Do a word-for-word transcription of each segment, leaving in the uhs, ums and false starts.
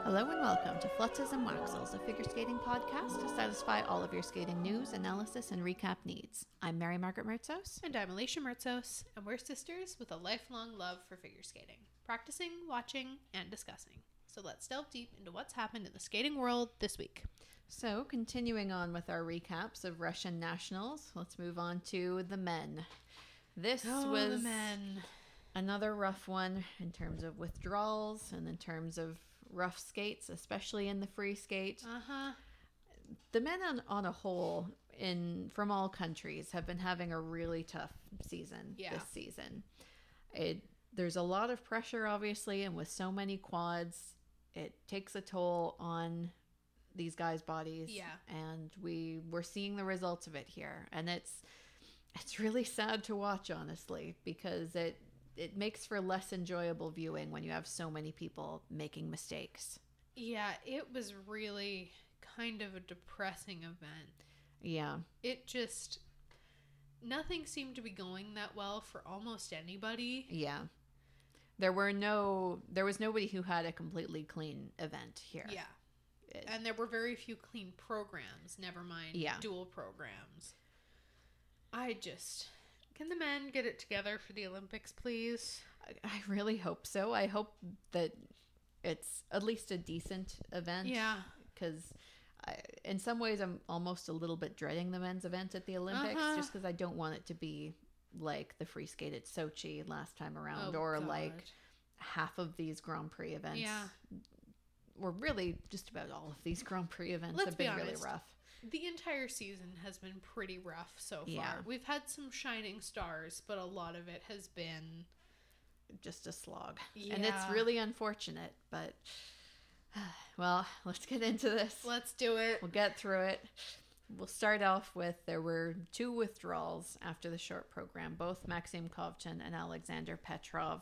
Hello and welcome to Flutters and Waxels, a figure skating podcast to satisfy all of your skating news, analysis, and recap needs. I'm Mary Margaret Mertzos. And I'm Alicia Mertzos, and we're sisters with a lifelong love for figure skating, practicing, watching, and discussing. So let's delve deep into what's happened in the skating world this week. So, continuing on with our recaps of Russian nationals, let's move on to the men. This oh, was the men. another rough one in terms of withdrawals and in terms of rough skates, especially in the free skate. Uh-huh. The men on, on a whole, in from all countries, have been having a really tough season yeah. this season. It there's a lot of pressure, obviously, and with so many quads, it takes a toll on these guys' bodies. Yeah. And we we're seeing the results of it here, and it's it's really sad to watch, honestly, because it it makes for less enjoyable viewing when you have so many people making mistakes. Yeah, it was really kind of a depressing event. Yeah. It just, nothing seemed to be going that well for almost anybody. Yeah. There were no, there was nobody who had a completely clean event here. Yeah. It, and there were very few clean programs, never mind yeah. dual programs. I just... Can the men get it together for the Olympics, please? I really hope so. I hope that it's at least a decent event. Yeah. Because in some ways, I'm almost a little bit dreading the men's event at the Olympics, uh-huh. just because I don't want it to be like the free skate at Sochi last time around, oh, or God. like half of these Grand Prix events. Yeah. Or really just about all of these Grand Prix events Let's have been be really honest. rough. The entire season has been pretty rough so far. Yeah. We've had some shining stars, but a lot of it has been just a slog. Yeah. And it's really unfortunate, but well, let's get into this. Let's do it. We'll get through it. We'll start off with there were two withdrawals after the short program, both Maxim Kovtun and Alexander Petrov.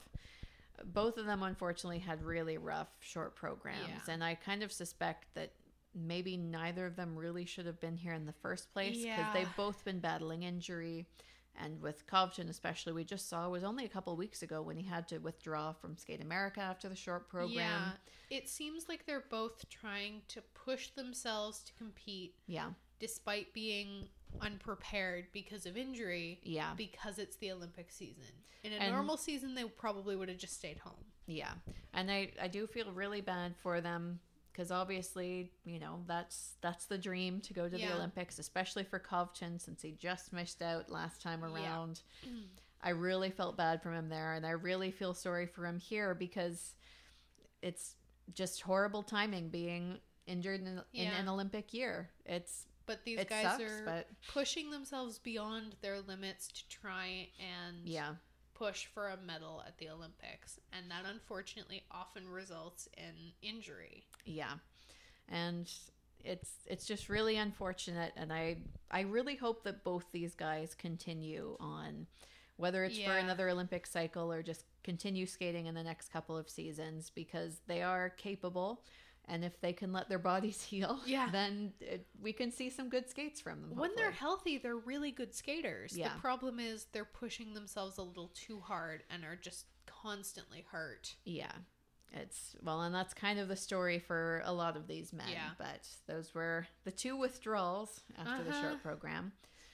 Both of them, unfortunately, had really rough short programs, Yeah. and I kind of suspect that maybe neither of them really should have been here in the first place, because Yeah. they've both been battling injury. And with Kovtun especially, we just saw it was only a couple of weeks ago when he had to withdraw from Skate America after the short program. Yeah. It seems like they're both trying to push themselves to compete. Yeah. Despite being unprepared because of injury. Yeah. Because it's the Olympic season. In a And, normal season, they probably would have just stayed home. Yeah. And I, I do feel really bad for them. Because obviously, you know, that's that's the dream to go to Yeah. the Olympics, especially for Kovtun, since he just missed out last time around. Yeah. I really felt bad for him there, and I really feel sorry for him here, because it's just horrible timing being injured in, Yeah. in an Olympic year. It's But these it guys sucks, are but pushing themselves beyond their limits to try and yeah, push for a medal at the Olympics. And that unfortunately often results in injury. yeah, and it's it's just really unfortunate, and I I really hope that both these guys continue on, whether it's for Yeah. another Olympic cycle or just continue skating in the next couple of seasons, because they are capable, and if they can let their bodies heal, Yeah. then it, we can see some good skates from them. When they're hopefully. healthy, they're really good skaters. Yeah. The problem is they're pushing themselves a little too hard and are just constantly hurt. Yeah. It's well, and that's kind of the story for a lot of these men. Yeah. But those were the two withdrawals after the Uh-huh. short program.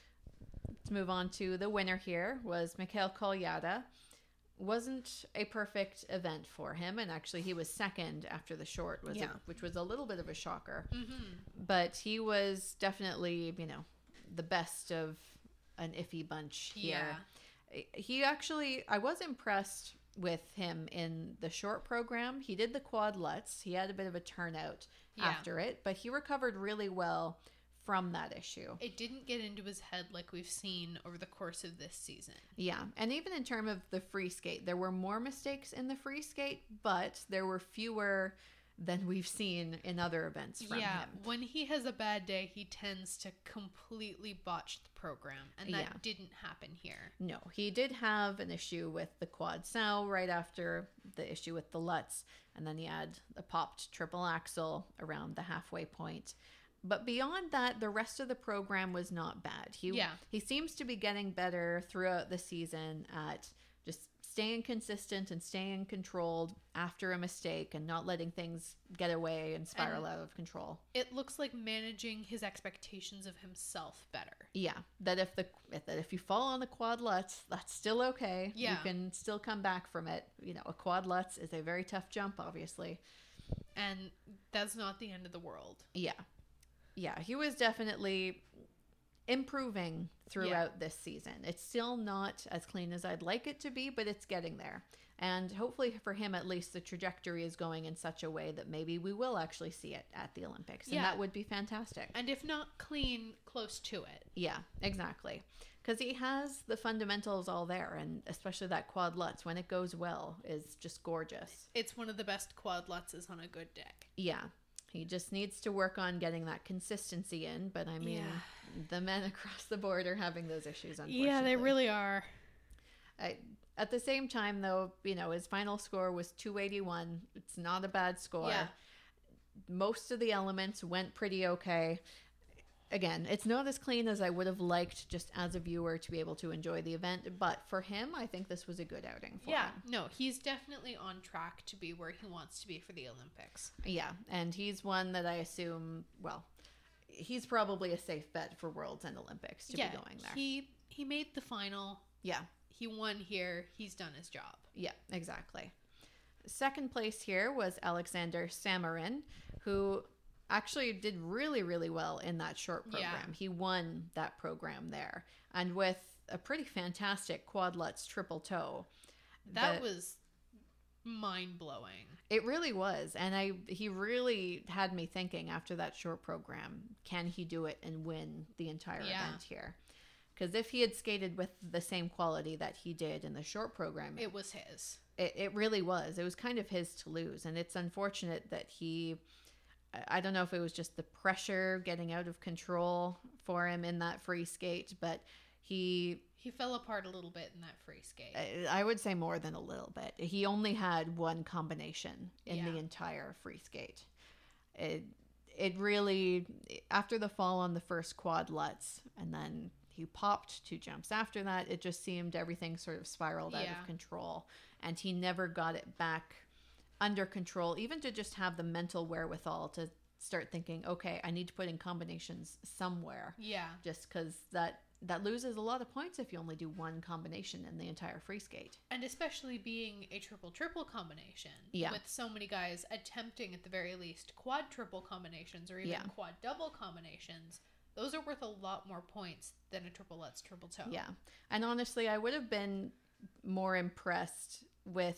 Let's move on to the winner here was Mikhail Kolyada. Wasn't a perfect event for him, and actually he was second after the short, was Yeah. a, which was a little bit of a shocker. Mm-hmm. But he was definitely, you know, the best of an iffy bunch here. Yeah. He actually, I was impressed with him in the short program. He did the quad Lutz. He had a bit of a turnout Yeah. after it, but he recovered really well from that issue. It didn't get into his head like we've seen over the course of this season. Yeah, and even in terms of the free skate, there were more mistakes in the free skate, but there were fewer than we've seen in other events from yeah, him. when he has a bad day, he tends to completely botch the program, and that Yeah. didn't happen here. No, he did have an issue with the quad sow right after the issue with the Lutz, and then he had a popped triple axel around the halfway point. But beyond that, the rest of the program was not bad. He Yeah. he seems to be getting better throughout the season at just staying consistent and staying controlled after a mistake and not letting things get away and spiral And out of control. It looks like managing his expectations of himself better. Yeah, that if the that if you fall on the quad Lutz, that's still okay. Yeah. You can still come back from it. You know, a quad Lutz is a very tough jump, obviously. And that's not the end of the world. Yeah. Yeah, he was definitely improving throughout Yeah. this season. It's still not as clean as I'd like it to be, but it's getting there. And hopefully for him, at least, the trajectory is going in such a way that maybe we will actually see it at the Olympics. And Yeah. that would be fantastic. And if not clean, close to it. Yeah, exactly. Because he has the fundamentals all there. And especially that quad Lutz, when it goes well, is just gorgeous. It's one of the best quad Lutzes on a good day. Yeah. He just needs to work on getting that consistency in. But I mean, Yeah. the men across the board are having those issues, unfortunately. Yeah, they really are. I, at the same time, though, you know, his final score was two eighty-one. It's not a bad score. Yeah. Most of the elements went pretty okay. Again, it's not as clean as I would have liked just as a viewer to be able to enjoy the event. But for him, I think this was a good outing for Yeah, him. no, he's definitely on track to be where he wants to be for the Olympics. Yeah, and he's one that I assume, well, he's probably a safe bet for Worlds and Olympics to yeah, be going there. he he made the final. Yeah. He won here. He's done his job. Yeah, exactly. Second place here was Alexander Samarin, who actually did really, really well in that short program. Yeah. He won that program there. And with a pretty fantastic quad Lutz triple toe. That the- was mind blowing. It really was. And I he really had me thinking after that short program, can he do it and win the entire Yeah. event here? Because if he had skated with the same quality that he did in the short program, It was his. It, it really was. It was kind of his to lose. And it's unfortunate that he, I- I don't know if it was just the pressure getting out of control for him in that free skate, but he, He fell apart a little bit in that free skate. I I would say more than a little bit. He only had one combination in Yeah. the entire free skate. It, it really, after the fall on the first quad Lutz, and then he popped two jumps after that, it just seemed everything sort of spiraled out Yeah. of control. And he never got it back under control, even to just have the mental wherewithal to start thinking, okay, I need to put in combinations somewhere. Yeah. Just because that, that loses a lot of points if you only do one combination in the entire free skate. And especially being a triple triple combination. Yeah. With so many guys attempting at the very least quad triple combinations or even Yeah. quad double combinations. Those are worth a lot more points than a triple Lutz triple toe. Yeah. And honestly, I would have been more impressed with,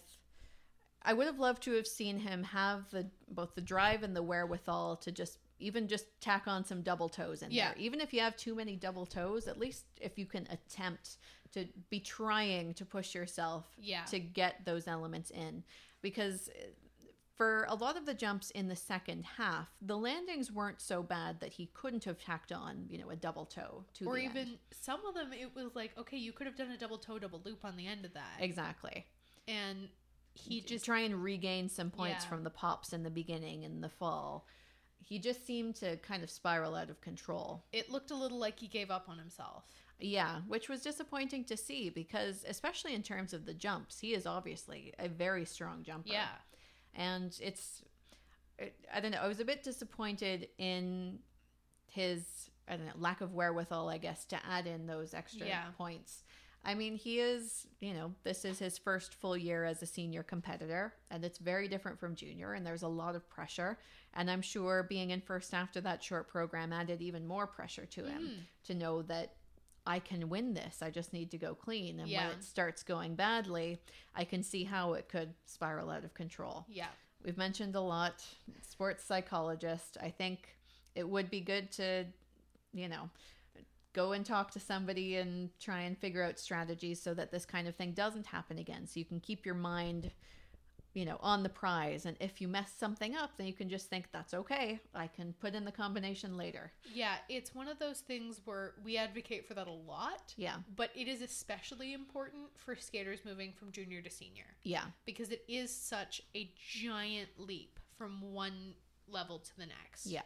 I would have loved to have seen him have the both the drive and the wherewithal to just even just tack on some double toes in Yeah. there. Even if you have too many double toes, at least if you can attempt to be trying to push yourself Yeah. to get those elements in. Because for a lot of the jumps in the second half, the landings weren't so bad that he couldn't have tacked on, you know, a double toe to Or the even end. some of them, it was like, okay, you could have done a double toe, double loop on the end of that. Exactly. And he just, try and regain some points Yeah. from the pops in the beginning and the fall. He just seemed to kind of spiral out of control. it looked a little like he gave up on himself. Yeah, which was disappointing to see because, especially in terms of the jumps, he is obviously a very strong jumper. Yeah. And it's, it, I don't know, I was a bit disappointed in his, I don't know, lack of wherewithal, I guess, to add in those extra Yeah. points. I mean, he is, you know, this is his first full year as a senior competitor, and it's very different from junior, and there's a lot of pressure. And I'm sure being in first after that short program added even more pressure to him Mhm. to know that I can win this. I just need to go clean. And Yeah. when it starts going badly, I can see how it could spiral out of control. Yeah. We've mentioned a lot, sports psychologist. I think it would be good to, you know, go and talk to somebody and try and figure out strategies so that this kind of thing doesn't happen again. So you can keep your mind, you know, on the prize. And if you mess something up, then you can just think, that's okay. I can put in the combination later. Yeah. It's one of those things where we advocate for that a lot. Yeah. But it is especially important for skaters moving from junior to senior Yeah. because it is such a giant leap from one level to the next. Yeah.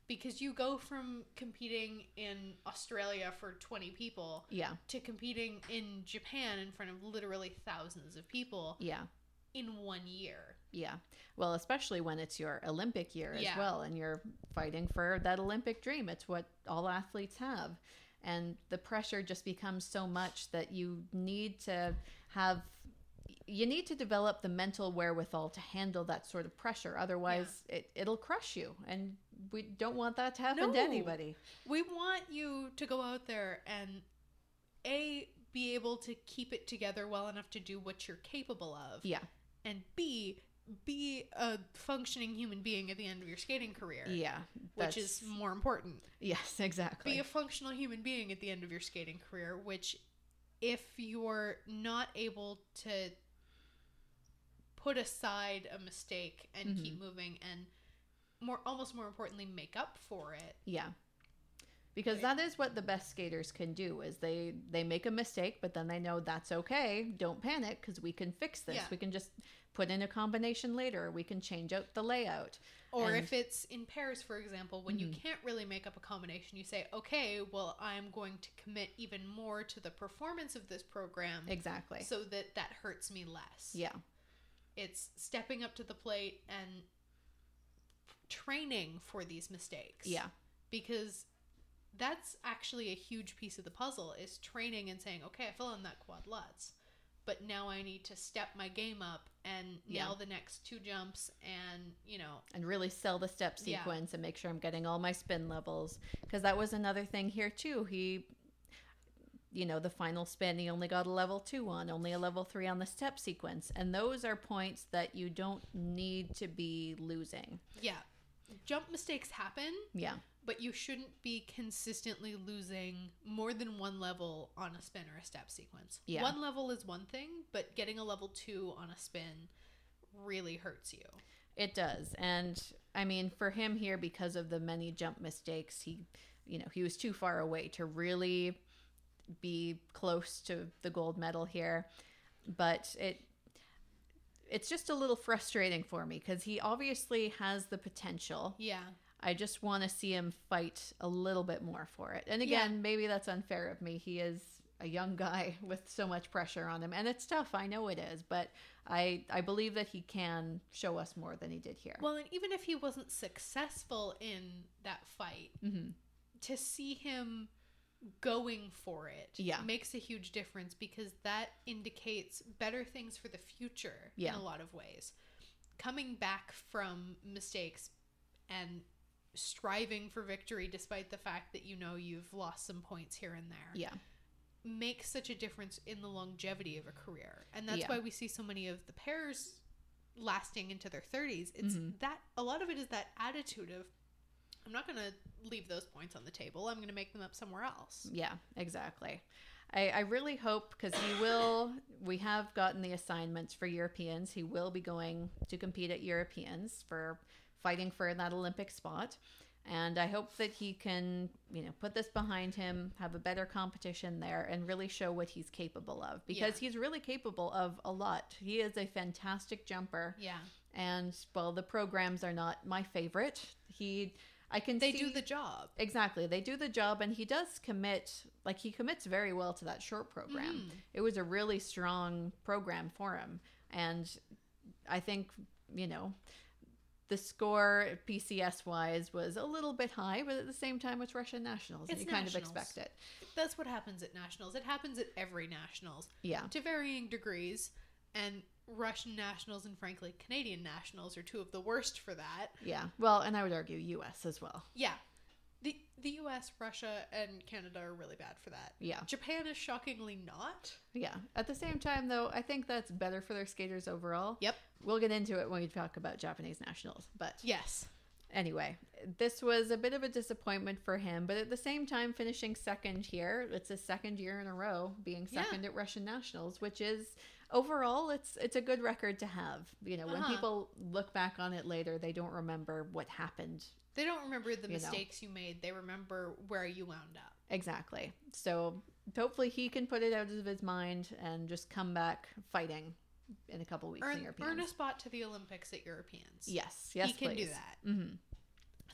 because you go from competing in Australia for twenty people Yeah. to competing in Japan in front of literally thousands of people Yeah. in one year. Yeah. Well, especially when it's your Olympic year as Yeah. well, and you're fighting for that Olympic dream. It's what all athletes have. And the pressure just becomes so much that you need to have, you need to develop the mental wherewithal to handle that sort of pressure. Otherwise, it, it'll crush you. And we don't want that to happen No. to anybody. We want you to go out there and A, be able to keep it together well enough to do what you're capable of. Yeah. And B, be a functioning human being at the end of your skating career. Yeah. Which is more important. Yes, exactly. Be a functional human being at the end of your skating career, which if you're not able to put aside a mistake and Mhm. keep moving and more almost more importantly make up for it. Yeah. Because Right. that is what the best skaters can do is they they make a mistake, but then they know that's okay. Don't panic because we can fix this. Yeah. We can just put in a combination later. We can change out the layout. Or And- if it's in pairs, for example, when you Mhm. can't really make up a combination, you say, okay, well, I'm going to commit even more to the performance of this program Exactly. so that that hurts me less. Yeah. It's stepping up to the plate and training for these mistakes. Yeah. Because that's actually a huge piece of the puzzle is training and saying, okay, I fell on that quad lutz, but now I need to step my game up and Yeah. nail the next two jumps and, you know, And really sell the step Yeah. sequence and make sure I'm getting all my spin levels. Because that was another thing here too. He, you know, the final spin, he only got a level two on, only a level three on the step sequence. And those are points that you don't need to be losing. yeah, jump mistakes happen, Yeah. but you shouldn't be consistently losing more than one level on a spin or a step sequence. Yeah. One level is one thing, but getting a level two on a spin really hurts you. It does. And I mean, for him here, because of the many jump mistakes, he, you know, he was too far away to really be close to the gold medal here. But it, it's just a little frustrating for me because he obviously has the potential. Yeah. I just want to see him fight a little bit more for it. And again, Yeah. maybe that's unfair of me. He is a young guy with so much pressure on him, and it's tough. I know it is, but I I believe that he can show us more than he did here. Well, and even if he wasn't successful in that fight, Mm-hmm. to see him going for it Yeah. makes a huge difference because that indicates better things for the future Yeah. in a lot of ways. Coming back from mistakes and striving for victory despite the fact that you know you've lost some points here and there Yeah, makes such a difference in the longevity of a career. And that's Yeah. why we see so many of the pairs lasting into their thirties. It's Mhm. that a lot of it is that attitude of I'm not going to leave those points on the table. I'm going to make them up somewhere else. yeah, exactly. I, I really hope because he will. We have gotten the assignments for Europeans. He will be going to compete at Europeans for fighting for that Olympic spot. And I hope that he can, you know, put this behind him, have a better competition there, and really show what he's capable of. Because he's really capable of a lot. He is a fantastic jumper. Yeah. And while the programs are not my favorite, he, I can They see, do the job. exactly. They do the job, and he does commit. Like he commits very well to that short program. Mm. It was a really strong program for him, and I think you know. The score P C S wise was a little bit high, but at the same time, it's Russian nationals, and It's you kind of nationals. expect it. That's what happens at nationals. It happens at every nationals Yeah, to varying degrees. And Russian nationals and frankly Canadian nationals are two of the worst for that. yeah. Well, and I would argue U S as well. Yeah. The the U S, Russia, and Canada are really bad for that. Yeah, Japan is shockingly not. yeah. At the same time, though, I think that's better for their skaters overall. Yep. We'll get into it when we talk about Japanese nationals, but Yes. anyway, this was a bit of a disappointment for him, but at the same time, finishing second here, it's a second year in a row being Yeah. second at Russian nationals, which is overall, it's it's a good record to have. You know, when Uh-huh. people look back on it later, they don't remember what happened. They don't remember the You know. mistakes you made. They remember where you wound up. Exactly. So hopefully he can put it out of his mind and just come back fighting in a couple weeks in Earn, Europeans. earn a spot to the Olympics at Europeans. Yes, yes, he can please. do that. Mm-hmm.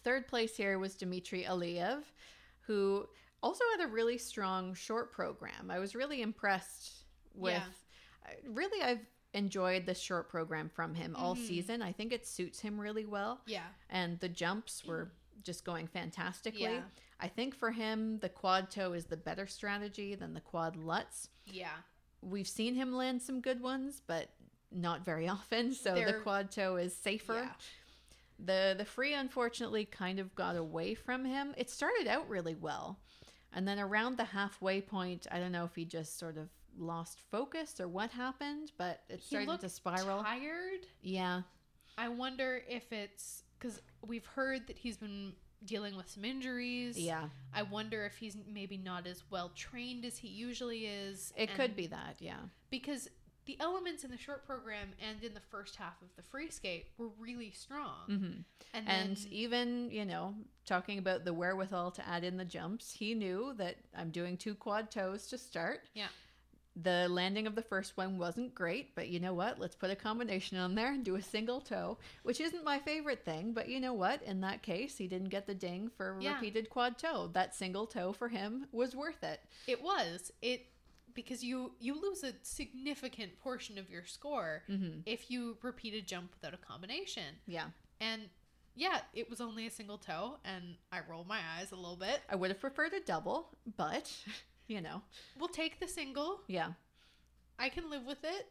third place here was Dmitry Aliyev, who also had a really strong short program. I was really impressed with, Yeah. really, I've enjoyed the short program from him all Mhm. season. I think it suits him really well. Yeah. And the jumps were just going fantastically. Yeah. I think for him, the quad toe is the better strategy than the quad lutz. Yeah. We've seen him land some good ones, but not very often. So They're- the quad toe is safer. Yeah. The the free, unfortunately, kind of got away from him. It started out really well. And then around the halfway point, I don't know if he just sort of lost focus or what happened, but it He started looked to spiral. tired. Yeah. I wonder if it's because we've heard that he's been dealing with some injuries. Yeah. I wonder if he's maybe not as well trained as he usually is. It and- could be that, yeah. because the elements in the short program and in the first half of the free skate were really strong. hmm And, And then, even, you know, talking about the wherewithal to add in the jumps, he knew that I'm doing two quad toes to start. Yeah. The landing of the first one wasn't great, but you know what? Let's put a combination on there and do a single toe, which isn't my favorite thing, but you know what? In that case, he didn't get the ding for a Yeah. repeated quad toe. That single toe for him was worth it. it was it because you you lose a significant portion of your score hmm if you repeat a jump without a combination. Yeah. And yeah, it was only a single toe, and I rolled my eyes a little bit. I would have preferred a double, but, you know, We'll take the single. yeah. I can live with it.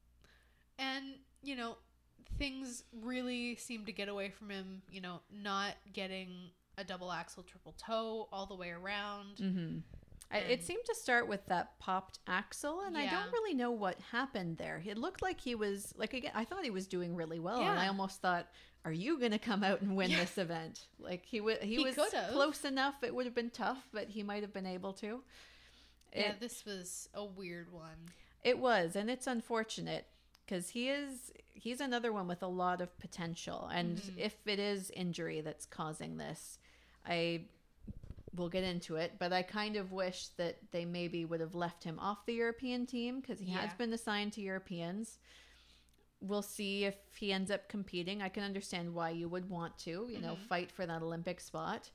And, you know, things really seem to get away from him, you know, not getting a double axle triple toe all the way around. hmm I, And- it seemed to start with that popped axle, and I Yeah. don't really know what happened there. It looked like he was, like, again, I thought he was doing really well, and I Yeah. almost thought, are you going to come out and win Yeah. this event? Like, he, w- he, He was could've. close enough. It would have been tough, but he might have been able to. Yeah, It, this was a weird one. it was, and it's unfortunate, because he is, he's another one with a lot of potential, and Mhm. if it is injury that's causing this, I... We'll get into it, but I kind of wish that they maybe would have left him off the European team because he has Yeah. been assigned to Europeans. We'll see if he ends up competing. I can understand why you would want to, you know, Mhm. fight for that Olympic spot.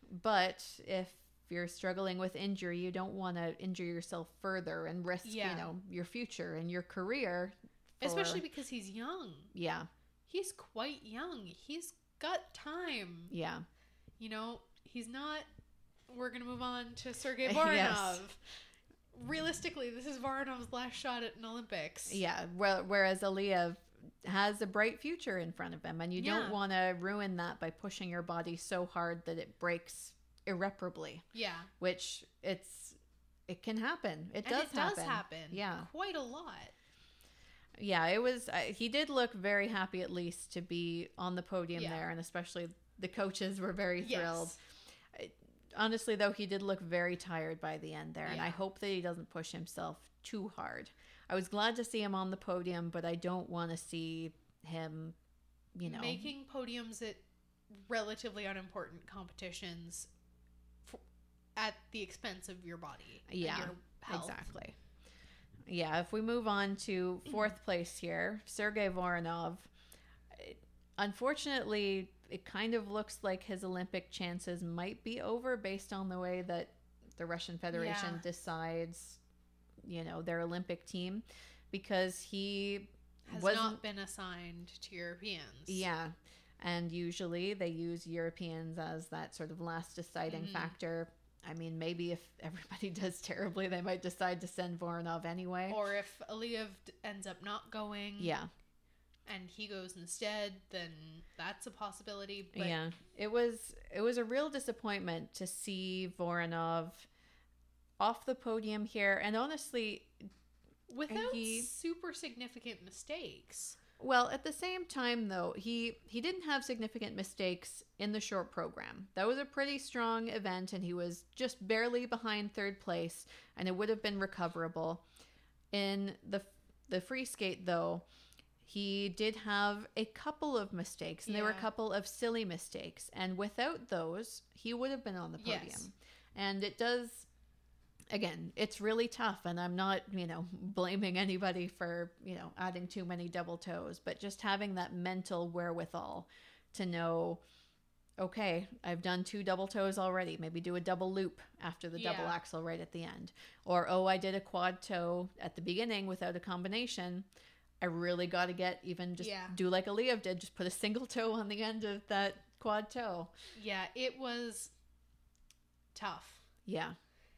But if you're struggling with injury, you don't want to injure yourself further and risk, Yeah. you know, your future and your career. for- Especially because he's young. yeah, He's quite young. He's got time. yeah. You know, he's not. We're going to move on to Sergei Yes. Voronov. Realistically, this is Voronov's last shot at an Olympics. Yeah, where- whereas Aliyev has a bright future in front of him, and you Yeah. don't want to ruin that by pushing your body so hard that it breaks irreparably, Yeah. which it's it can happen. It And does it happen. does happen. Yeah. Quite a lot. Yeah, it was. Uh, he did look very happy, at least, to be on the podium Yeah. there, and especially the coaches were very thrilled. Yes. Honestly, though, he did look very tired by the end there, and I Yeah. hope that he doesn't push himself too hard. I was glad to see him on the podium, but I don't want to see him, you know, Making podiums at relatively unimportant competitions f- at the expense of your body. and Yeah, your health. exactly. Yeah, if we move on to fourth place here, Sergei Voronov. It- Unfortunately, it kind of looks like his Olympic chances might be over based on the way that the Russian Federation Yeah. decides, you know, their Olympic team, because he Has wasn't. not been assigned to Europeans. Yeah. And usually they use Europeans as that sort of last deciding Mhm. factor. I mean, maybe if everybody does terribly, they might decide to send Voronov anyway. Or if Aliyev d- ends up not going yeah. and he goes instead, then that's a possibility. But yeah. It was it was a real disappointment to see Voronov off the podium here, and honestly, without he- super significant mistakes. well, at the same time though, he he didn't have significant mistakes in the short program. That was a pretty strong event, and he was just barely behind third place, and it would have been recoverable. In the the free skate though, he did have a couple of mistakes, and they were a Yeah. couple of silly mistakes, and without those, he would have been on the podium. Yes. And it does, again, it's really tough, and I'm not, you know, blaming anybody for, you know, adding too many double toes, but just having that mental wherewithal to know, okay, I've done two double toes already. Maybe do a double loop after the double Yeah. axel right at the end. Or, oh, I did a quad toe at the beginning without a combination. I really got to get even just Yeah. do like Aliyev did, just put a single toe on the end of that quad toe. Yeah, it was tough. Yeah.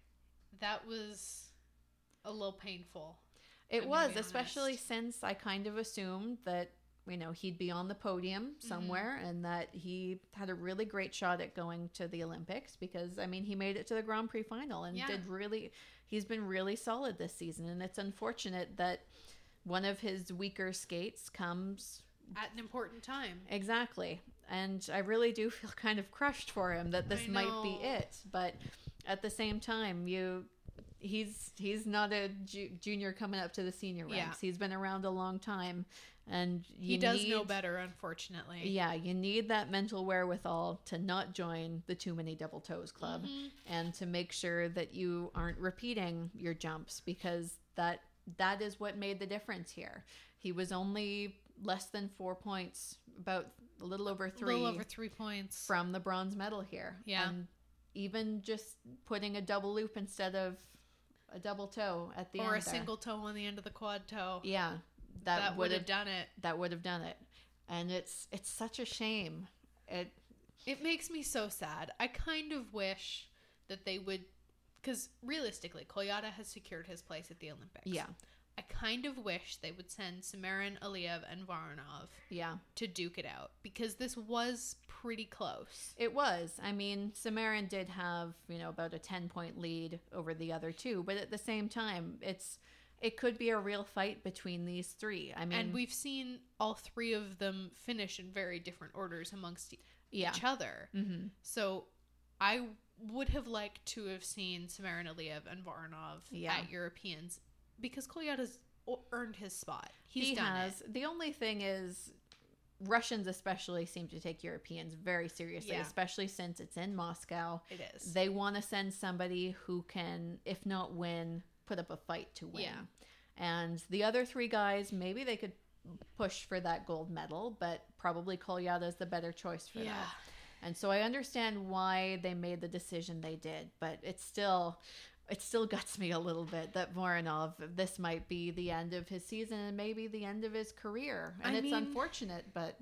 That was a little painful. It I'm gonna was, be especially honest. since I kind of assumed that, you know, he'd be on the podium somewhere Mm-hmm. and that he had a really great shot at going to the Olympics because, I mean, he made it to the Grand Prix final and Yeah. did really, he's been really solid this season. And it's unfortunate that one of his weaker skates comes At an important time. exactly. And I really do feel kind of crushed for him that this I might be know. it. But at the same time, you he's he's not a ju- junior coming up to the senior ranks. Yeah. He's been around a long time, and you He does need, know better, unfortunately. Yeah, you need that mental wherewithal to not join the Too Many Double Toes Club, Mhm. and to make sure that you aren't repeating your jumps, because that that is what made the difference here. He was only less than four points, about a little over A three little over three points. from the bronze medal here. Yeah. And even just putting a double loop instead of a double toe at the or a end there. single toe on the end of the quad toe. Yeah, that, That would would have have done it. that would have done it. And it's it's such a shame. It It makes me so sad. I kind of wish that they would, because realistically, Kolyada has secured his place at the Olympics. yeah, I kind of wish they would send Samarin, Aliyev, and Varanov yeah. to duke it out, because this was pretty close. It was. I mean, Samarin did have, you know, about a ten-point lead over the other two, but at the same time, it's it could be a real fight between these three. I mean, And we've seen all three of them finish in very different orders amongst e- yeah. each other. Mm-hmm. So I would have liked to have seen Samarin, Aliyev, and Varanov Yeah. at Europeans, because Kolyada's o- earned his spot. He's he done has. it. The only thing is, Russians especially seem to take Europeans very seriously, Yeah. especially since it's in Moscow. It is. They want to send somebody who can, if not win, put up a fight to win. Yeah. And the other three guys, maybe they could push for that gold medal, but probably Kolyada is the better choice for Yeah. that. And so I understand why they made the decision they did, but it's still it still guts me a little bit that Voronov, this might be the end of his season and maybe the end of his career. And I it's mean- unfortunate, but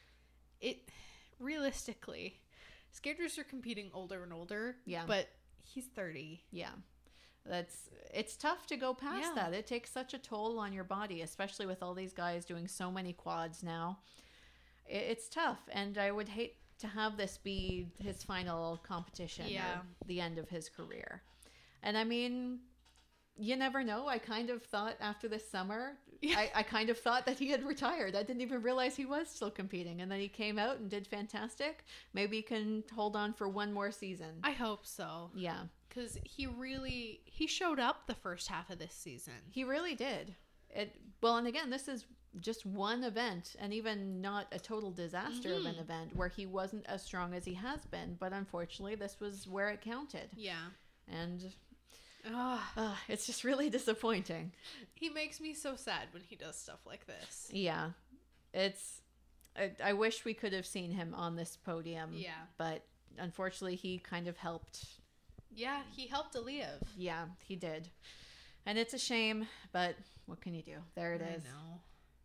It realistically, skaters are competing older and older. Yeah. But he's thirty. yeah. That's it's tough to go past Yeah. that. It takes such a toll on your body, especially with all these guys doing so many quads now. It, it's tough, and I would hate to have this be his final competition Yeah. or the end of his career. And I mean, you never know. I kind of thought after this summer, Yeah. I, I kind of thought that he had retired. I didn't even realize he was still competing. And then he came out and did fantastic. Maybe he can hold on for one more season. I hope so, yeah, because he really he showed up the first half of this season. he really did. It well, and again, this is just one event, and even not a total disaster of an Mhm. event where he wasn't as strong as he has been. But unfortunately, this was where it counted, Yeah. and Ugh. uh, it's just really disappointing. He makes me so sad when he does stuff like this. Yeah, it's. I, I wish we could have seen him on this podium. Yeah. but unfortunately, he kind of helped. Yeah, he helped Aliyev. Yeah, he did, and it's a shame. But what can you do? There it is. I know.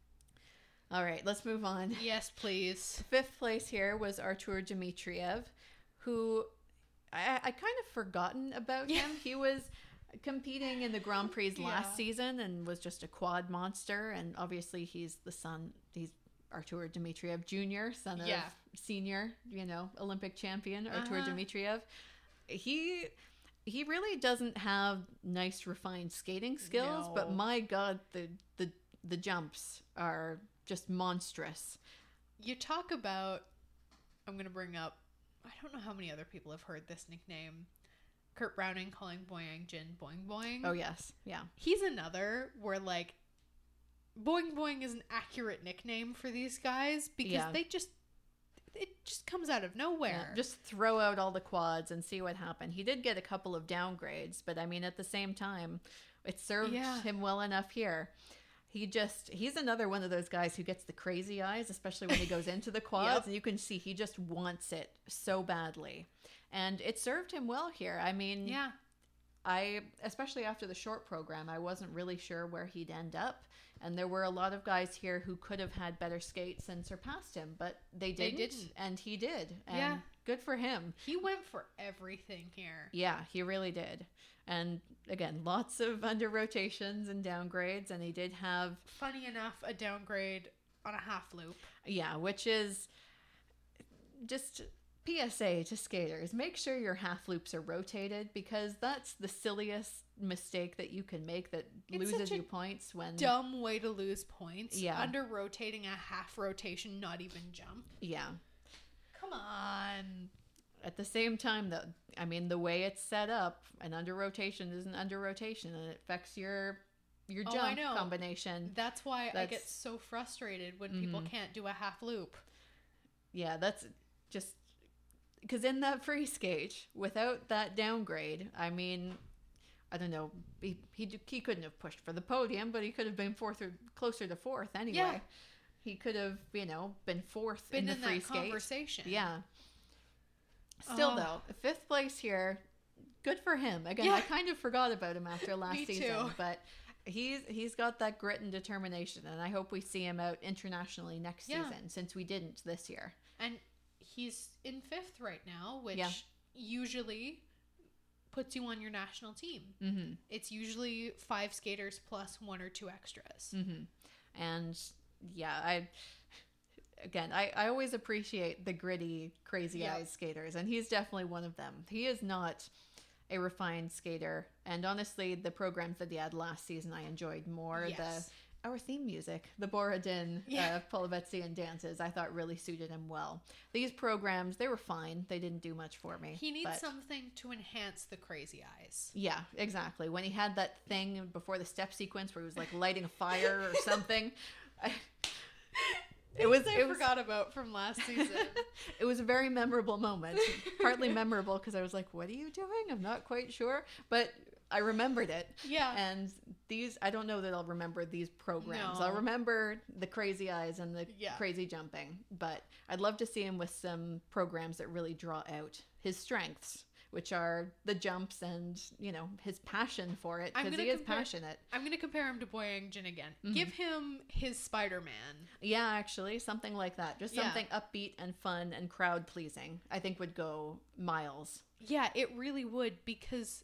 All right, let's move on. Yes, please. Fifth place here was Artur Dmitriev, who I, I kind of forgotten about Yeah. him. He was competing in the Grand Prix last Yeah. season and was just a quad monster. And obviously, he's the son. He's Artur Dmitriev Junior, son of Yeah. senior, you know, Olympic champion Artur Uh-huh. Dmitriev. He he really doesn't have nice refined skating skills, but No. my God, the the the jumps are just monstrous. You talk about, I'm going to bring up, I don't know how many other people have heard this nickname. Kurt Browning calling Boyang Jin Boing Boing. Oh yes, yeah, He's another where, like, Boing Boing is an accurate nickname for these guys because Yeah. they just, it just comes out of nowhere. yeah. Just throw out all the quads and see what happened. He did get a couple of downgrades, but I mean, at the same time, it served Yeah. him well enough here. He just, he's another one of those guys who gets the crazy eyes, especially when he goes into the quads. Yep. And you can see he just wants it so badly. And it served him well here. I mean, Yeah. I, especially after the short program, I wasn't really sure where he'd end up. And there were a lot of guys here who could have had better skates and surpassed him, but they They didn't. didn't. And he did. And Yeah. good for him. He went for everything here. Yeah, he really did. And again, lots of under rotations and downgrades. And he did have, Funny enough, a downgrade on a half loop. yeah, which is just P S A to skaters. Make sure your half loops are rotated, because that's the silliest mistake that you can make that It's loses such a you points when, Dumb way to lose points. Yeah. Under rotating a half rotation, not even jump. yeah. Come on. At the same time, though, I mean, the way it's set up, an under rotation is an under rotation, and it affects your your Oh, I jump know. combination. That's why I get That's- so frustrated when people Mhm. can't do a half loop. Yeah, that's just because in that free skate, without that downgrade, I mean, I don't know, he, he he couldn't have pushed for the podium, but he could have been fourth or closer to fourth anyway. Yeah. He could have, you know, been fourth Been in the in free that skate. conversation. Yeah. Still Oh. though, fifth place here, good for him. Again, Yeah. I kind of forgot about him after last Me season, too. but he's he's got that grit and determination, and I hope we see him out internationally next Yeah. season, since we didn't this year. And he's in fifth right now, which Yeah. usually puts you on your national team. Mm-hmm. It's usually five skaters plus one or two extras. Mm-hmm. And yeah, I again, I, I always appreciate the gritty, crazy Yep. eyes skaters, and he's definitely one of them. He is not a refined skater, and honestly, the programs that he had last season, I enjoyed more. Yes. The our theme music, the Borodin, Yeah. uh, Polovetzian dances, I thought really suited him well. These programs, they were fine. They didn't do much for me. He needs but- something to enhance the crazy eyes. Yeah, exactly. When he had that thing before the step sequence where he was like lighting a fire or something, I, it was I it was forgot about from last season. it was a very memorable moment. Partly memorable because I was like, "What are you doing?" I'm not quite sure, but I remembered it. Yeah. And these, I don't know that I'll remember these programs. No. I'll remember the crazy eyes and the Yeah. crazy jumping, but I'd love to see him with some programs that really draw out his strengths, which are the jumps and, you know, his passion for it, I'm because gonna he is compare- passionate. I'm going to compare him to Boyang Jin again. Mhm. Give him his Spider-Man. Yeah, actually, something like that. Just Yeah. something upbeat and fun and crowd pleasing, I think would go miles. Yeah, it really would, because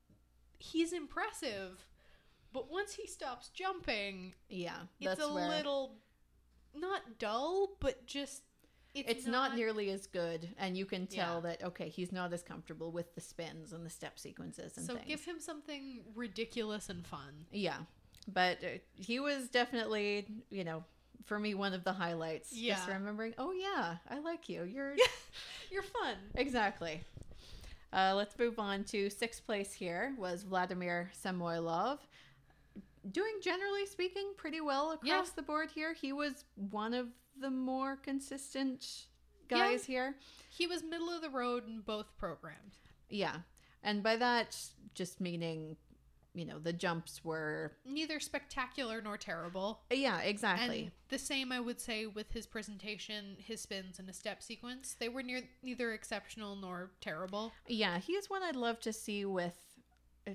he's impressive. But once he stops jumping, Yeah, it's that's a where little, not dull, but just, it's, it's not, nearly as good, and you can tell Yeah. that, okay, he's not as comfortable with the spins and the step sequences and So things. give him something ridiculous and fun. Yeah, but uh, he was definitely, you know, for me, one of the highlights. Just Yeah. remembering, oh yeah, I like you. You're You're fun. exactly. Uh, let's move on to sixth place. Here was Vladimir Samoylov, doing, generally speaking, pretty well across Yeah. the board here. He was one of the more consistent guys here. He was middle of the road in both programs. Yeah, and by that, just meaning, you know, the jumps were, Neither spectacular nor terrible. yeah, exactly. And the same I would say with his presentation, his spins, and his step sequence. They were near, neither exceptional nor terrible. Yeah, he is one I'd love to see with uh,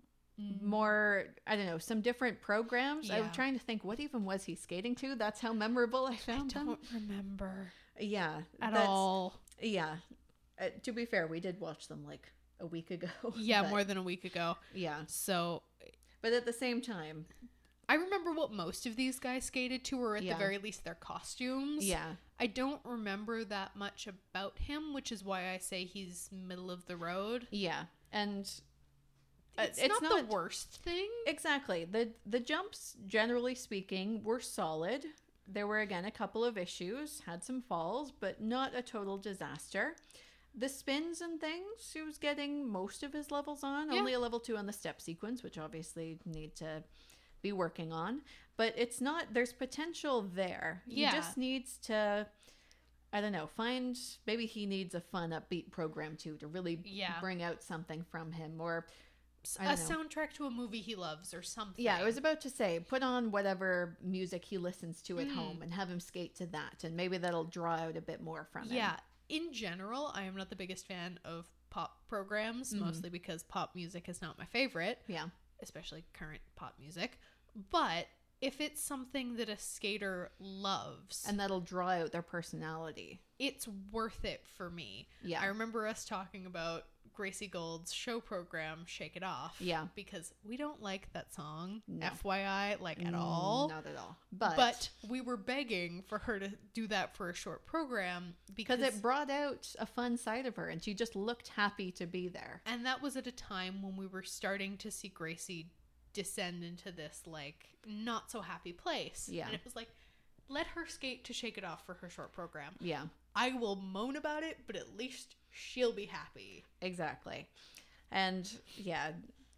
more, I don't know, some different programs. I'm Yeah. trying to think, what even was he skating to? That's how memorable I I found him. don't remember Yeah. at that's- all. Yeah. Uh, to be fair, we did watch them like a week ago. Yeah, but- more than a week ago. Yeah. So But at the same time, I remember what most of these guys skated to, or at Yeah. the very least their costumes. yeah. I don't remember that much about him, which is why I say he's middle of the road. Yeah. And uh, It's, not, the worst thing. Exactly. The the jumps, generally speaking, were solid. There were, again, a couple of issues, had some falls, but not a total disaster. The spins and things, he was getting most of his levels on. Yeah. Only a level two on the step sequence, which obviously need to be working on. But it's not, there's potential there. He Yeah. just needs to, I don't know, find, maybe he needs a fun, upbeat program too, to really Yeah. bring out something from him. Or a I don't know. soundtrack to a movie he loves or something. Yeah, I was about to say, put on whatever music he listens to at Mm. home and have him skate to that, and maybe that'll draw out a bit more from him. Yeah. In general, I am not the biggest fan of pop programs, Mhm. mostly because pop music is not my favorite, Yeah. especially current pop music. But if it's something that a skater loves, And that'll draw out their personality. it's worth it for me. Yeah. I remember us talking about Gracie Gold's show program, Shake It Off. Yeah. Because we don't like that song, No. F Y I, like at Mm, all. Not at all. But, But we were begging for her to do that for a short program because because it brought out a fun side of her, and she just looked happy to be there. and that was at a time when we were starting to see Gracie descend into this like not so happy place. Yeah. And it was like, let her skate to Shake It Off for her short program. Yeah, I will moan about it, but at least she'll be happy. exactly. And yeah,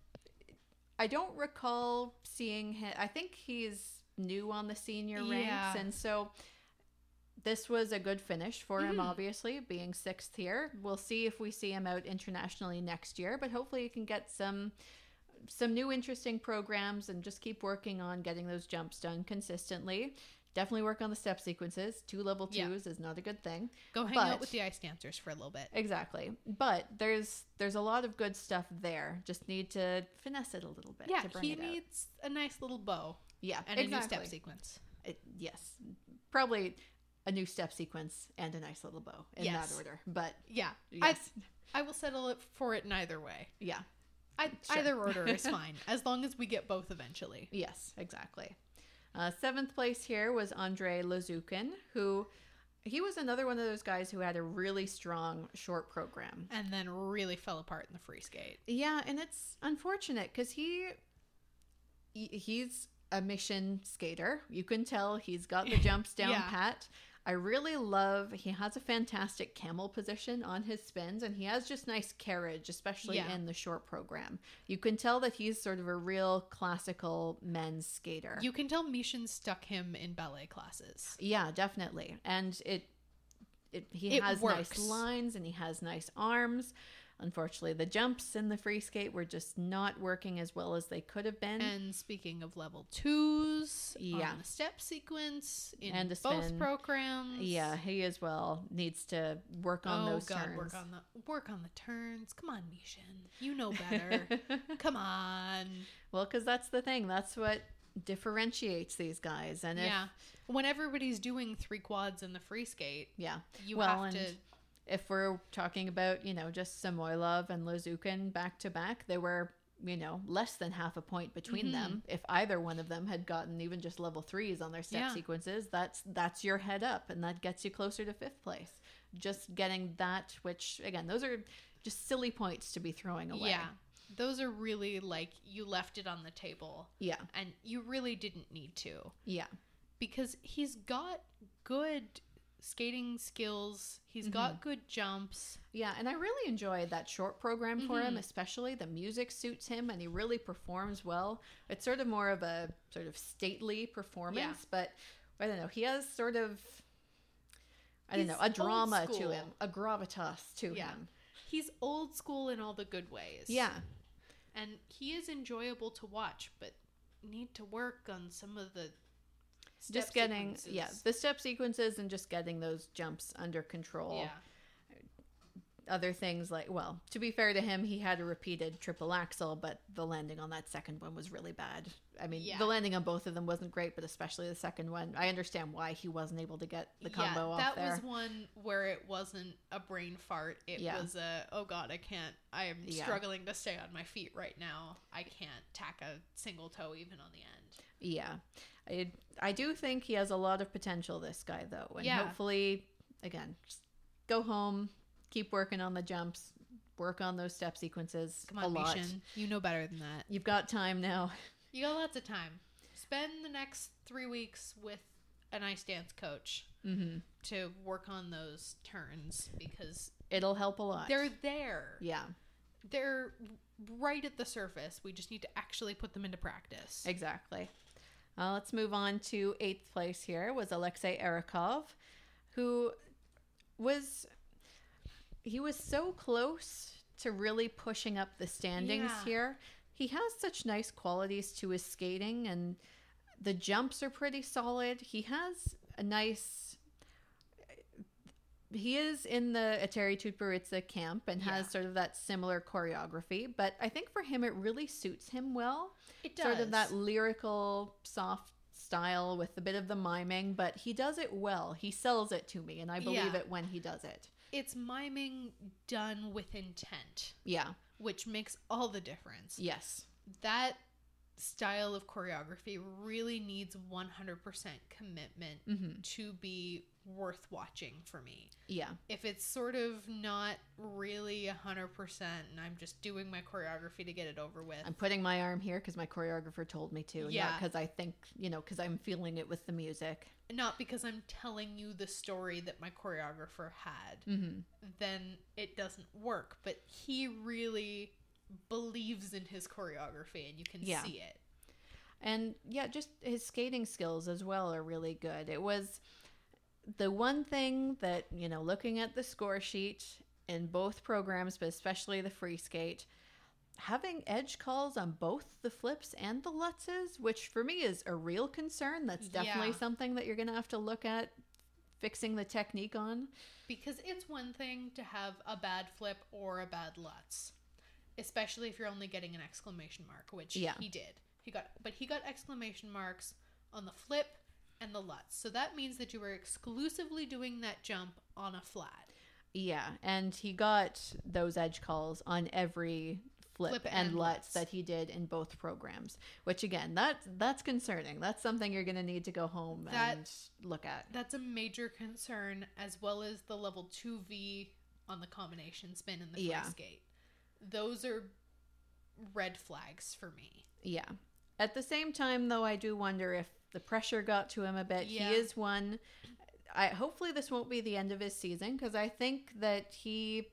I don't recall seeing him. I think he's new on the senior ranks, Yeah. and so this was a good finish for him, Mhm. obviously, being sixth here. We'll see if we see him out internationally next year, but hopefully he can get some some new interesting programs and just keep working on getting those jumps done consistently. Definitely work on the step sequences. Two level Yeah. twos is not a good thing. Go hang But- out with the ice dancers for a little bit. Exactly. But there's there's a lot of good stuff there. Just need to finesse it a little bit Yeah, to bring he it out. needs a nice little bow Yeah, and exactly. a new step sequence. It, yes. Probably a new step sequence and a nice little bow in Yes. that order. But Yeah, yes. I I will settle it for it in either way. yeah. I, Sure. Either order is fine, as long as we get both eventually. Yes, exactly. Uh, seventh place here was Andrei Lazukin, who he was another one of those guys who had a really strong short program. And then really fell apart in the free skate. Yeah, and it's unfortunate because he, he he's a mission skater. You can tell he's got the jumps down Yeah. pat. I really love, he has a fantastic camel position on his spins, and he has just nice carriage, especially Yeah. in the short program. You can tell that he's sort of a real classical men's skater. You can tell Mishin stuck him in ballet classes. Yeah, definitely. And it, it he It has works. nice lines and he has nice arms. Unfortunately, the jumps in the free skate were just not working as well as they could have been. And speaking of level twos, Yeah. on the step sequence in And a both spin. programs. Yeah, he as well needs to work on oh those God, turns. work on the work on the turns. Come on, Mishin, you know better. Come on. Well, because that's the thing. That's what differentiates these guys. And if, Yeah, when everybody's doing three quads in the free skate, yeah. you Well, have to. and if we're talking about, you know, just Samoylov and Lazukin back to back, they were, you know, less than half a point between Mhm. them. If either one of them had gotten even just level threes on their step Yeah. sequences, that's that's your head up, and that gets you closer to fifth place. Just getting that, which again, those are just silly points to be throwing away. Yeah, those are really like you left it on the table, Yeah. and you really didn't need to Yeah. because he's got good skating skills. He's got good jumps. Yeah, and I really enjoyed that short program for him, Mhm. especially. The music suits him and he really performs well. It's sort of more of a sort of stately performance, Yeah. but I don't know, he has sort of, I don't He's know, a drama old to him, school. a gravitas to Yeah. him. He's old school in all the good ways. Yeah, And he is enjoyable to watch, but need to work on some of the step just getting, sequences. yeah, the step sequences and just getting those jumps under control. Yeah. Other things like, well, to be fair to him, he had a repeated triple axel, but the landing on that second one was really bad. I mean, Yeah. the landing on both of them wasn't great, but especially the second one. I understand why he wasn't able to get the combo yeah, off that there. was one where it wasn't a brain fart. It Yeah. was a, oh God, I can't, I am Yeah. struggling to stay on my feet right now. I can't tack a single toe even on the end. Yeah. I, I do think he has a lot of potential, this guy, though. And Yeah. hopefully, again, just go home, keep working on the jumps, work on those step sequences Come a on, lot. Mishin. You know better than that. You've got time now. You got lots of time. Spend the next three weeks with an ice dance coach hmm to work on those turns because It'll help a lot. they're there. Yeah, They're right at the surface. We just need to actually put them into practice. exactly. Uh, let's move on to eighth place here was Alexei Erikov, who was, he was so close to really pushing up the standings Yeah. here. he has such nice qualities to his skating, and the jumps are pretty solid. He has a nice... He is in the Atari Tutberitsa camp and has Yeah. sort of that similar choreography, but I think for him it really suits him well. It does. Sort of that lyrical, soft style with a bit of the miming, but he does it well. He sells it to me, and I believe Yeah. it when he does it. It's miming done with intent, Yeah. which makes all the difference. Yes. That style of choreography really needs one hundred percent commitment Mm-hmm. to be worth watching for me. Yeah. If it's sort of not really one hundred percent and I'm just doing my choreography to get it over with. I'm putting my arm here because my choreographer told me to. Yeah. Not because I think, you know, because I'm feeling it with the music. Not because I'm telling you the story that my choreographer had, Mm-hmm. then it doesn't work. But he really believes in his choreography and you can Yeah. see it. And yeah, just his skating skills as well are really good. It was the one thing that, you know, looking at the score sheet in both programs, but especially the free skate, having edge calls on both the flips and the lutzes, which for me is a real concern. That's definitely Yeah. something that you're going to have to look at fixing the technique on. Because it's one thing to have a bad flip or a bad Lutz, especially if you're only getting an exclamation mark, which Yeah. he did. He got, but he got exclamation marks on the flip and the Lutz. So that means that you were exclusively doing that jump on a flat. Yeah, and he got those edge calls on every flip, Flip and, and Lutz Lutz. that he did in both programs, which again, that that's concerning. That's something you're going to need to go home That- and look at. That's a major concern, as well as the level two V on the combination spin and the free Yeah. skate. Those are red flags for me. Yeah. At the same time, though, I do wonder if the pressure got to him a bit. Yeah. He is one. I hopefully this won't be the end of his season, because I think that he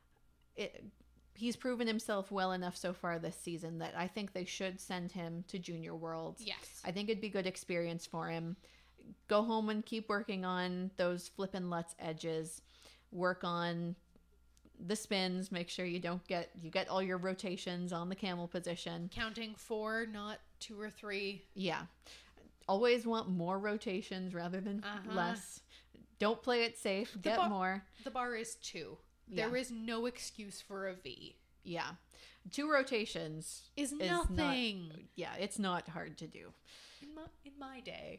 it, he's proven himself well enough so far this season that I think they should send him to Junior Worlds. Yes. I think it'd be good experience for him. Go home and keep working on those flip and Lutz edges. Work on the spins. Make sure you don't get you get all your rotations on the camel position. Counting four, not two or three. Yeah. Always want more rotations rather than Uh-huh. less. Don't play it safe. Get bar- more. The bar is two. Yeah. There is no excuse for a V. Yeah. Two rotations Is is nothing. not yeah, it's not hard to do. In my, in my day,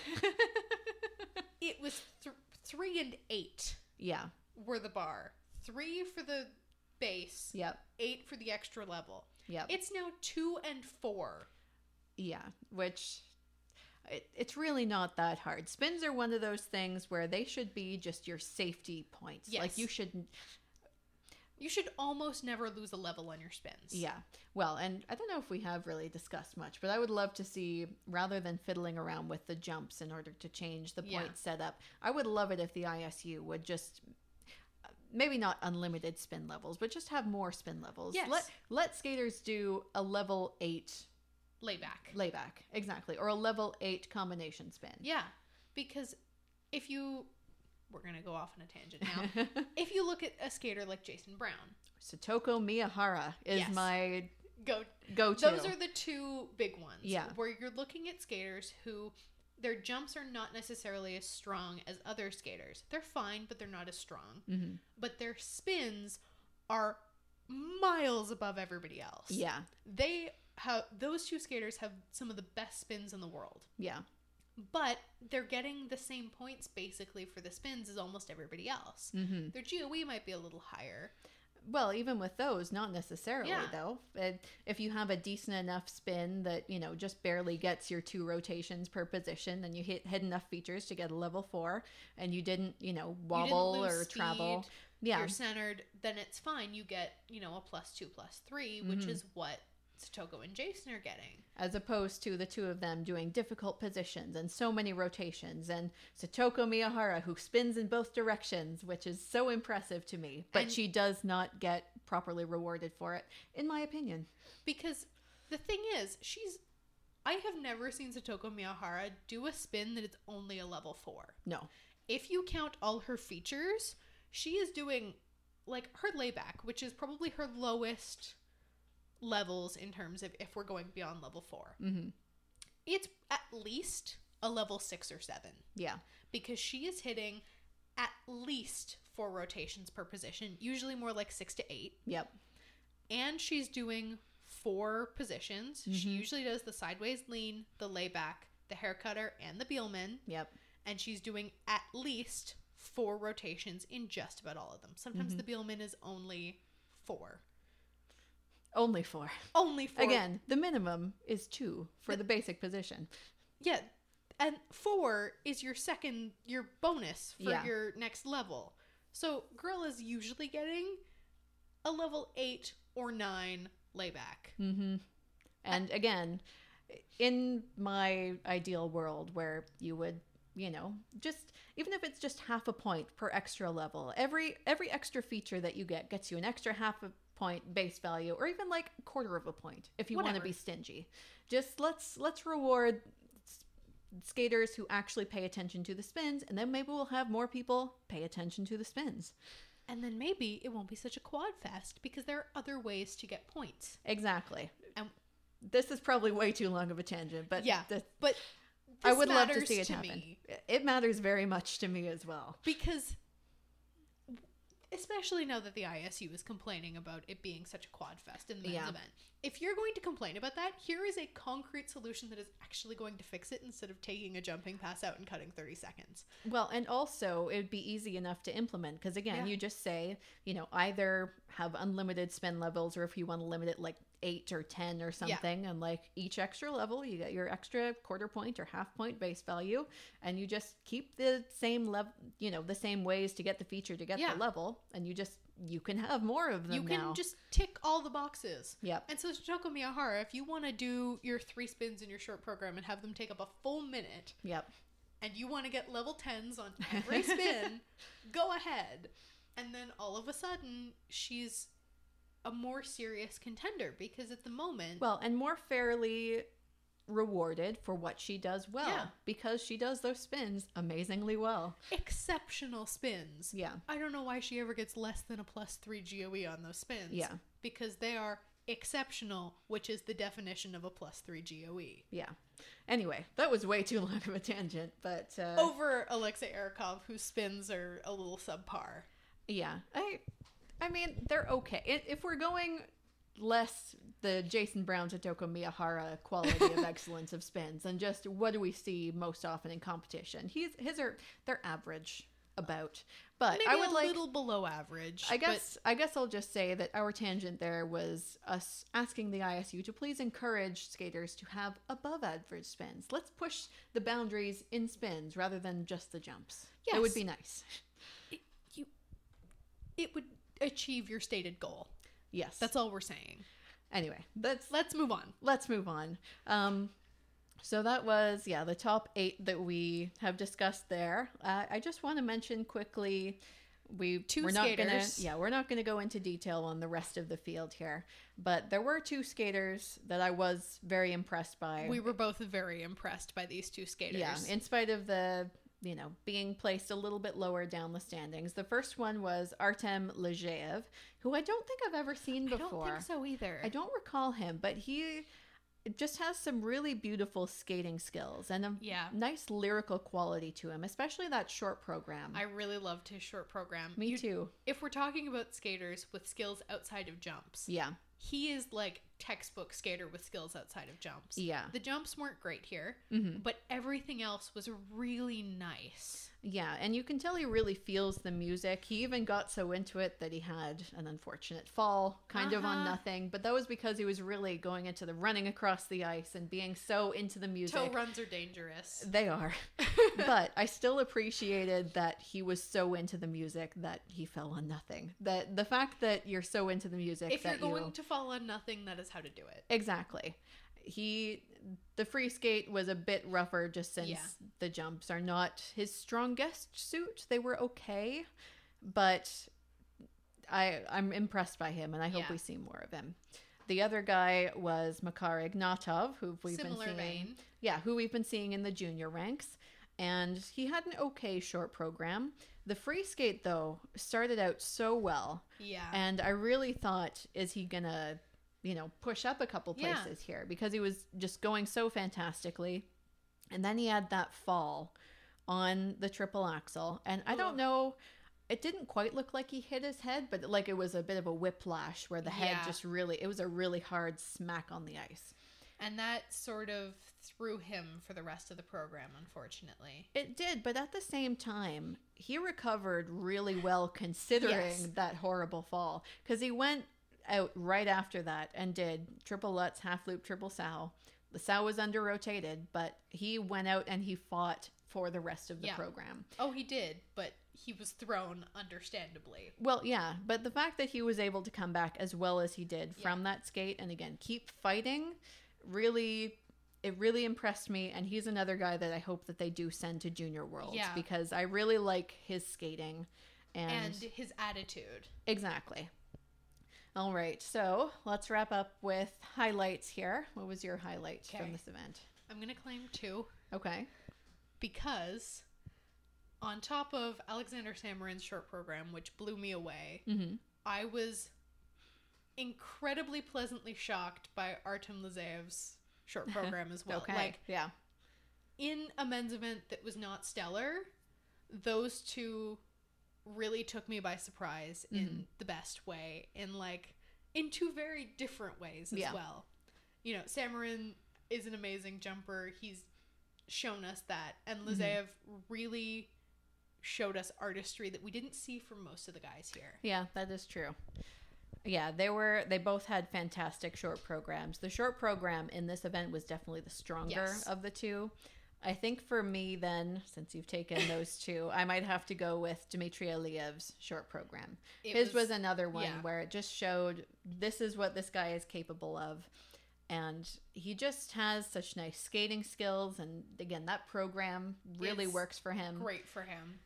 it was th- three and eight Yeah. were the bar. Three for the base, Yep. eight for the extra level. Yep. It's now two and four. Yeah, which it, it's really not that hard. Spins are one of those things where they should be just your safety points. Like Yes. you should, You should almost never lose a level on your spins. yeah. Well, and I don't know if we have really discussed much, but I would love to see, rather than fiddling around with the jumps in order to change the point Yeah. setup, I would love it if the I S U would just maybe not unlimited spin levels, but just have more spin levels. Yes. Let let skaters do a level eight Layback. layback, exactly, or a level eight combination spin. Yeah. Because if you... We're going to go off on a tangent now. If you look at a skater like Jason Brown... Satoko Miyahara is Yes. my Go go-to. Those are the two big ones. Yeah. Where you're looking at skaters who their jumps are not necessarily as strong as other skaters. They're fine, but they're not as strong. hmm But their spins are miles above everybody else. Yeah, They have those two skaters have some of the best spins in the world. yeah, But they're getting the same points basically for the spins as almost everybody else. hmm Their G O E might be a little higher. Well, even with those, not necessarily Yeah. though. It, if you have a decent enough spin that you know just barely gets your two rotations per position, and you hit hit enough features to get a level four, and you didn't you know You didn't wobble lose or speed, travel, yeah, You're centered, then it's fine. You get, you know, a plus two, plus three, which Mhm. is what Satoko and Jason are getting. as opposed to the two of them doing difficult positions and so many rotations, and Satoko Miyahara who spins in both directions, which is so impressive to me, but And- she does not get properly rewarded for it, in my opinion. Because the thing is, she's. I have never seen Satoko Miyahara do a spin that is only a level four. No. If you count all her features, she is doing, like, her layback, which is probably her lowest levels in terms of if we're going beyond level four. Mm-hmm. It's at least a level six or seven. Yeah. Because she is hitting at least four rotations per position, usually more like six to eight. Yep. And she's doing four positions. Mm-hmm. She usually does the sideways lean, the layback, the hair cutter, and the Bielman. Yep. And she's doing at least four rotations in just about all of them. Sometimes Mm-hmm. the Bielman is only four. Only four. Only four. Again, the minimum is two for the, the basic position. Yeah. And four is your second, your bonus for Yeah. your next level. So girl is usually getting a level eight or nine layback. Mm-hmm. And again, in my ideal world where you would, you know, just even if it's just half a point per extra level, every every extra feature that you get gets you an extra half a point base value, or even like a quarter of a point if you want to Whatever. be stingy. Just let's let's reward skaters who actually pay attention to the spins, and then maybe we'll have more people pay attention to the spins. And then maybe it won't be such a quad fest because there are other ways to get points. Exactly. And this is probably way too long of a tangent, but yeah, the, but I this would love to matters see it to happen. me It matters very much to me as well. because especially now that the I S U is complaining about it being such a quad fest in the men's Yeah. event. If you're going to complain about that, here is a concrete solution that is actually going to fix it instead of taking a jumping pass out and cutting thirty seconds. Well, and also it would be easy enough to implement because again, Yeah. you just say, you know, either have unlimited spin levels, or if you want to limit it like eight or ten or something, and like each extra level you get your extra quarter point or half point base value, and you just keep the same level, you know, the same ways to get the feature to get Yeah. the level, and you just you can have more of them. You can now. just tick all the boxes. Yep. And so Shotoko Miyahara, if you want to do your three spins in your short program and have them take up a full minute, Yep. and you want to get level tens on every spin, go ahead. And then all of a sudden, she's a more serious contender because at the moment, Well, and more fairly rewarded for what she does well, Yeah. because she does those spins amazingly well. exceptional spins. Yeah. I don't know why she ever gets less than a plus three G O E on those spins. Yeah. Because they are exceptional, which is the definition of a plus three G O E. Yeah. Anyway, that was way too long of a tangent, but uh, Over Alexei Erikov, whose spins are a little subpar. yeah, I, I mean, they're okay. I- If we're going less the Jason Brown to Toko Miyahara quality of excellence of spins, and just what do we see most often in competition? He's his are they're average about, but Maybe I would a like. little below average. I but- guess I guess I'll just say that our tangent there was us asking the I S U to please encourage skaters to have above average spins. Let's push the boundaries in spins rather than just the jumps. It would Yes. be nice. it, you, it would achieve your stated goal. Yes. That's all we're saying. Anyway, that's Let's move on. let's move on. Um, so that was, yeah, the top eight that we have discussed there. Uh, I just want to mention quickly, we Two we're not gonna, skaters. yeah, we're not gonna go into detail on the rest of the field here, but there were two skaters that I was very impressed by. We were both very impressed by these two skaters. Yeah, in spite of the, you know, being placed a little bit lower down the standings. The first one was Artem Legeev, who I don't think I've ever seen I before. don't think so either. I don't recall him, but he just has some really beautiful skating skills and a Yeah. nice lyrical quality to him, especially that short program. I really loved his short program. Me You- too. If we're talking about skaters with skills outside of jumps, Yeah. he is like textbook skater with skills outside of jumps. Yeah. The jumps weren't great here, Mhm. but everything else was really nice. Yeah, and you can tell he really feels the music. He even got so into it that he had an unfortunate fall, kind of on Uh-huh. nothing. But that was because he was really going into the running across the ice and being so into the music. Toe runs are dangerous. They are. But I still appreciated that he was so into the music that he fell on nothing. That the fact that you're so into the music If you're that going you to fall on nothing, that is how to do it. Exactly. He the free skate was a bit rougher just since Yeah. the jumps are not his strongest suit. They were okay, but I I'm impressed by him and I hope Yeah. we see more of him. The other guy was Makar Ignatov, who we've Similar been seeing. vein. Yeah, who we've been seeing in the junior ranks. And he had an okay short program. The free skate, though, started out so well. Yeah. And I really thought, is he gonna, you know, push up a couple Yeah. places here because he was just going so fantastically. And then he had that fall on the triple axel. And I don't Ugh. know, it didn't quite look like he hit his head, but like it was a bit of a whiplash where the head Yeah. just really, it was a really hard smack on the ice. And that sort of threw him for the rest of the program, unfortunately. It did, but at the same time, he recovered really well considering Yes. that horrible fall. Because he went out right after that and did triple Lutz, half loop, triple sow. The sow was under rotated, but he went out and he fought for the rest of the Yeah. program. Oh, he did, but he was thrown, understandably. Well, yeah, but the fact that he was able to come back as well as he did from that skate and again keep fighting, really, it really impressed me. And he's another guy that I hope that they do send to Junior Worlds Yeah. because I really like his skating and, And his attitude. exactly. All right, so let's wrap up with highlights here. What was your highlight Okay. from this event? I'm going to claim two. Okay. Because on top of Alexander Samarin's short program, which blew me away, Mm-hmm. I was incredibly pleasantly shocked by Artem Lizaev's short program as well. Okay. Like, yeah. in a men's event that was not stellar, those two really took me by surprise in Mhm. the best way, and like in two very different ways as Yeah. well. You know, Samarin is an amazing jumper. He's shown us that, and Mm-hmm. Lizaev really showed us artistry that we didn't see from most of the guys here. Yeah, that is true. Yeah, they were they both had fantastic short programs. The short program in this event was definitely the stronger Yes. of the two. I think for me then, since you've taken those two, I might have to go with Dmitry Aliev's short program. It His was, another one yeah. where it just showed this is what this guy is capable of. And he just has such nice skating skills. And again, that program really It's works for him. great for him.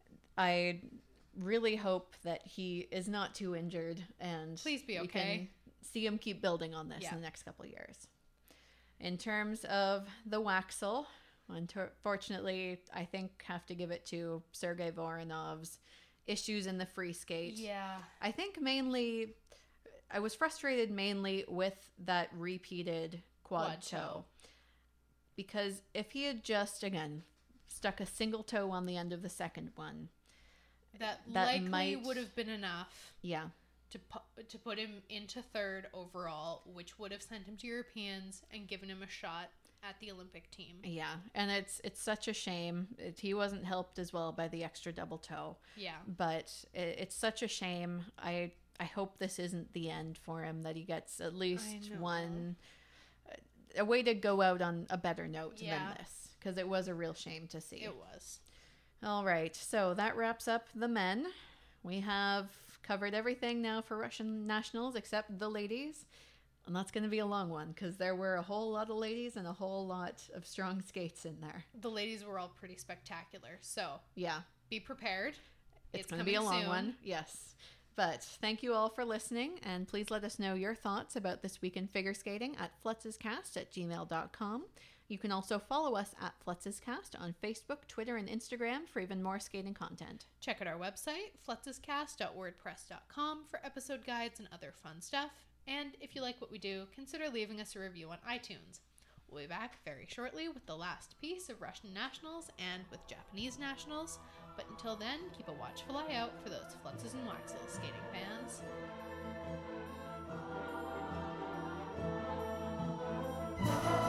I really hope that he is not too injured and Please be we okay. can see him keep building on this Yeah. in the next couple of years. In terms of the Waxel, unfortunately, I think have to give it to Sergei Voronov's issues in the free skate. Yeah. I think mainly, I was frustrated mainly with that repeated quad, Quad toe. toe. Because if he had just, again, stuck a single toe on the end of the second one, That, That likely might- would have been enough yeah, to pu- to put him into third overall, which would have sent him to Europeans and given him a shot at the Olympic team. yeah. And it's it's such a shame. It, he wasn't helped as well by the extra double toe. Yeah. But it, it's such a shame. I I hope this isn't the end for him, that he gets at least know. one, a way to go out on a better note Yeah. than this. Because it was a real shame to see. It was. All right, so that wraps up the men. We have covered everything now for Russian nationals except the ladies. And that's going to be a long one because there were a whole lot of ladies and a whole lot of strong skates in there. The ladies were all pretty spectacular. So Yeah, be prepared. it's, It's going to be a coming long soon. one. Yes. But thank you all for listening, and please let us know your thoughts about this week in figure skating at flutzescast at gmail dot com. You can also follow us at Flutzescast on Facebook, Twitter, and Instagram for even more skating content. Check out our website, flutzescast dot wordpress dot com, for episode guides and other fun stuff. And if you like what we do, consider leaving us a review on iTunes. We'll be back very shortly with the last piece of Russian nationals and with Japanese nationals. But until then, keep a watchful eye out for those Flutzes and Waxels skating fans.